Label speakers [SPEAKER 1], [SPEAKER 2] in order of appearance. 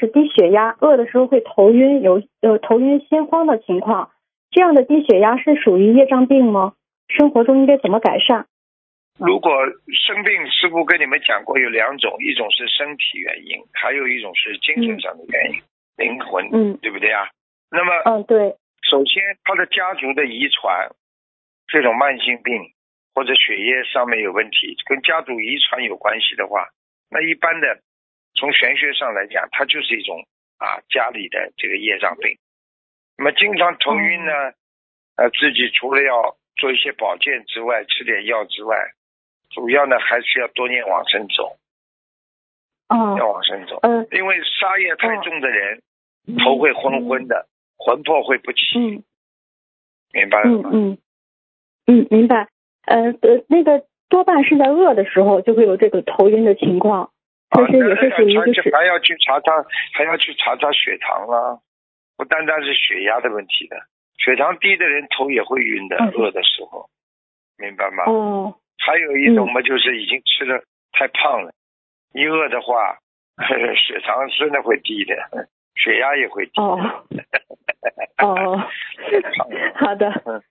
[SPEAKER 1] 是低血压，饿的时候会头晕，有头晕心慌的情况。这样的低血压是属于业障病吗？生活中应该怎么改善？
[SPEAKER 2] 如果生病，师父跟你们讲过有两种，一种是身体原因，还有一种是精神上的原因，灵魂，对不对啊？那么，
[SPEAKER 1] 对。
[SPEAKER 2] 首先，他的家族的遗传，这种慢性病或者血液上面有问题，跟家族遗传有关系的话，那一般的从玄学上来讲，它就是一种家里的这个业障病。那么经常头晕呢，自己除了要做一些保健之外，吃点药之外，主要呢还是要多念往生咒。要往生咒。因为杀业太重的人，头会昏昏的，魂魄会不齐。明白了吗？
[SPEAKER 1] 明白。那个多半是在饿的时候就会有这个头晕的情况，这是也是属于一个
[SPEAKER 2] 还要去查查血糖啊，不单单是血压的问题的，血糖低的人头也会晕的，饿的时候，明白吗？还有一种嘛，就是已经吃的太胖了，一饿的话，血糖真的会低的，血压也会低。
[SPEAKER 1] 好的。